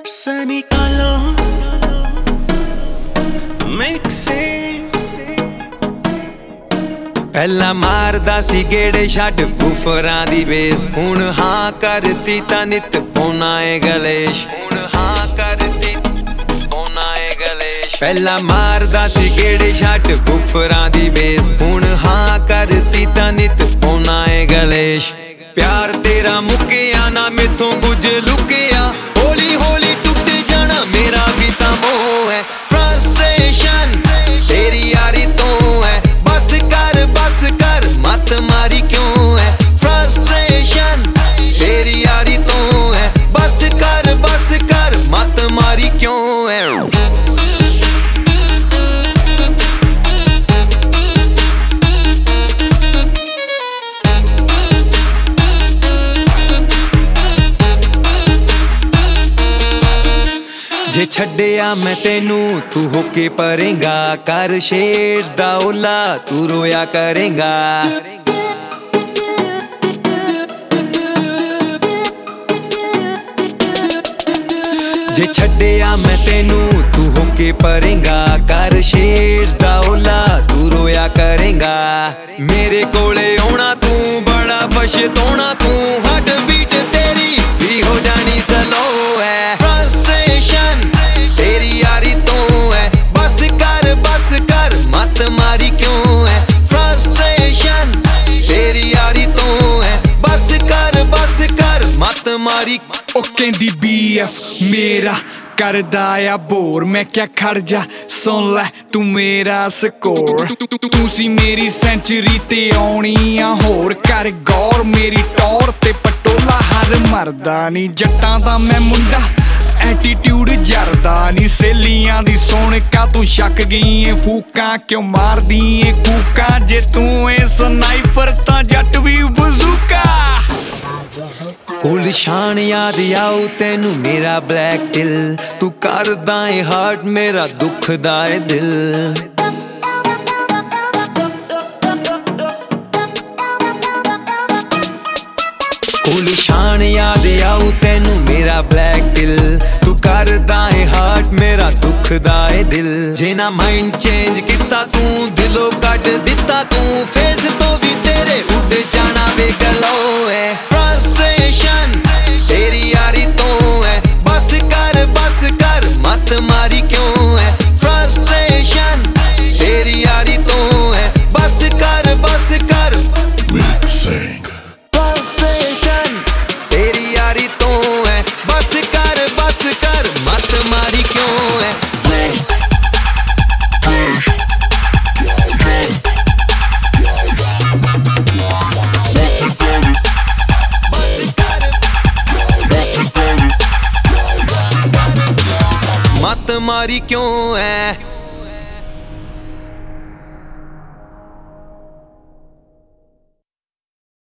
Sunny color mixing ਪਹਿਲਾਂ ਮਾਰਦਾ ਸੀ ਗੇੜੇ ਛੱਡ ਬੂਫਰਾਂ ਦੀ ਬੇਸ ਹੁਣ ਹਾਂ ਕਰਤੀ ਤਾਂ ਨਿਤ ਪੌਣਾ ਏ ਗਲੇਸ਼ ਹੁਣ ਹਾਂ ਕਰਤੀ ਪੌਣਾ ਏ ਗਲੇਸ਼ ਪਹਿਲਾਂ ਮਾਰਦਾ ਸੀ ਗੇੜੇ ਛੱਡ ਬੂਫਰਾਂ ਦੀ ਬੇਸ ਹੁਣ ਹਾਂ ਕਰਤੀ ਤਾਂ ਨਿਤ ਪੌਣਾ ਏ ਗਲੇਸ਼ ਪਿਆਰ ਤੇਰਾ ਮੁੱਕਿਆ ਨਾ ਮੈਥੋਂ ਕੁਝ ਲੁਕਿਆ ਹੌਲੀ ਹੌਲੀ ਟੁੱਟ ਜਾਣਾ ਮੇਰਾ ਵੀ ਤਾਂ ਮੋਹ ਹੈ ਫਰਸਟ੍ਰੇਸ਼ਨ ਤੇਰੀ ਯਾਰੀ ਤੋਂ ਹੈ ਬਸ ਕਰ ਮਤ ਮਾਰੀ ਕਿਉਂ ਹੈ ਫਰਸਟ੍ਰੇਸ਼ਨ ਤੇਰੀ ਯਾਰੀ ਤੋਂ ਹੈ ਬਸ ਕਰ ਮਤ ਮਾਰੀ ਕਿਉਂ ਹੈ ਜੇ ਛੱਡਿਆ ਮੈਂ ਤੈਨੂੰ ਤੂੰ ਹੋ ਕੇ ਪਰੇਂਗਾ ਕਰ ਸ਼ੇਰਸ ਦਾ ਓਲਾ ਤੂੰ ਰੋਇਆ ਕਰੇਂਗਾ ਜੇ ਛੱਡਿਆ ਮੈਂ ਤੈਨੂੰ ਤੂੰ ਹੋ ਕੇ ਪਰੇਂਗਾ ਕਰ ਸ਼ੇਰਸ ਦਾ ਓਲਾ ਤੂੰ ਰੋਇਆ ਕਰੇਂਗਾ ਮੇਰੇ ਕੋਲੇ ਆਉਣਾ ਤੂੰ ਬੜਾ ਪਛਤਾਉਣਾ ਤੂੰ ਹੱਡ ਬੀਟ ਤੇਰੀ ਵੀ ਹੋ ਜਾਣੀ ਸਲੋ ਹੈ ਫਰਸਟ੍ਰੇਸ਼ਨ ਤੇਰੀ ਯਾਰੀ ਤੋਂ ਹੈ ਬਸ ਕਰ ਮਤ ਮਾਰੀ ਕਿਉਂ ਹੈ ਫਰਸਟ੍ਰੇਸ਼ਨ ਤੇਰੀ ਯਾਰੀ ਤੋਂ ਹੈ ਬਸ ਕਰ ਮਤ ਮਾਰੀ ਉਹ ਕਹਿੰਦੀ BF ਮੇਰਾ ਕਰਦਾ ਆ ਬੋਰ ਮੈਂ ਕਿਆ ਖੜ ਜਾ ਸੁਣ ਲੈ ਤੂੰ ਮੇਰਾ ਸਕੋਰ ਤੂੰ ਸੀ ਮੇਰੀ ਸੈਂਚਰੀ ਤੇ ਆਉਣੀ ਆ ਹੋਰ ਕਰ ਗੌਰ ਮੇਰੀ ਟੌਰ ਤੇ ਪਟੋਲਾ ਹਰ ਮਰਦਾ ਨੀ ਜੱਟਾਂ ਦਾ ਮੈਂ ਮੁੰਡਾ ਐਟੀਟਿਊਡ ਜਰਦਾ ਨੀ ਸੇਲੀਆਂ ਦੀ ਸੁਣ ਕਾ ਤੂੰ ਸ਼ੱਕ ਗਈ ਏ ਫੂਕਾਂ ਕਿਉਂ ਮਾਰਦੀ ਏ ਕੂਕਾਂ ਜੇ ਤੂੰ ਏ ਸਨਾਈਪਰ ਤਾਂ ਜੱਟ ਵੀ ਬਜ਼ੂਕਾ ਗੁਲਸ਼ਾਨ ਯਾਦ ਆਉ ਤੈਨੂੰ ਮੇਰਾ ਬਲੈਕ ਦਿਲ ਤੂੰ ਕਰਦਾ ਏ ਹਾਰਟ ਮੇਰਾ ਦੁਖਦਾ ਏ ਦਿਲ ਗੁਲਸ਼ਾਨ ਯਾਦ ਆਉ ਤੈਨੂੰ ਮੇਰਾ ਬਲੈਕ ਦਿਲ ਤੂੰ ਕਰਦਾ ਏ ਹਾਰਟ ਮੇਰਾ ਦੁਖਦਾ ਏ ਦਿਲ ਜੇ ਨਾ ਮਾਈਂਡ ਚੇਂਜ ਕੀਤਾ ਤੂੰ ਦਿਲੋਂ ਕੱਢ ਦਿੱਤਾ ਤੂੰ ਫੇਸ ਤੋਂ ਵੀ ਤੇਰੇ ਉੱਡ ਜਾਣਾ ਵੇ ਗਲੋ ਏ ਫਰਸਟ੍ਰੇਸ਼ਨ ਤੇਰੀ ਯਾਰੀ ਤੋਂ ਹੈ ਬਸ ਕਰ ਮਤ ਮਾਰੀ ਕਿਉਂ ਹੈ ਫਰਸਟ੍ਰੇਸ਼ਨ ਤੇਰੀ ਯਾਰੀ ਤੋਂ ਹੈ ਬਸ ਕਰ Mixing. ਫਰਸਟ੍ਰੇਸ਼ਨ ਤੇਰੀ ਯਾਰੀ ਤੋਂ ਹੈ ਬਸ ਕਰ ਮਤ ਮਾਰੀ ਕਿਉਂ ਹੈ ਮਤ ਮਾਰੀ ਕਿਉਂ ਹੈ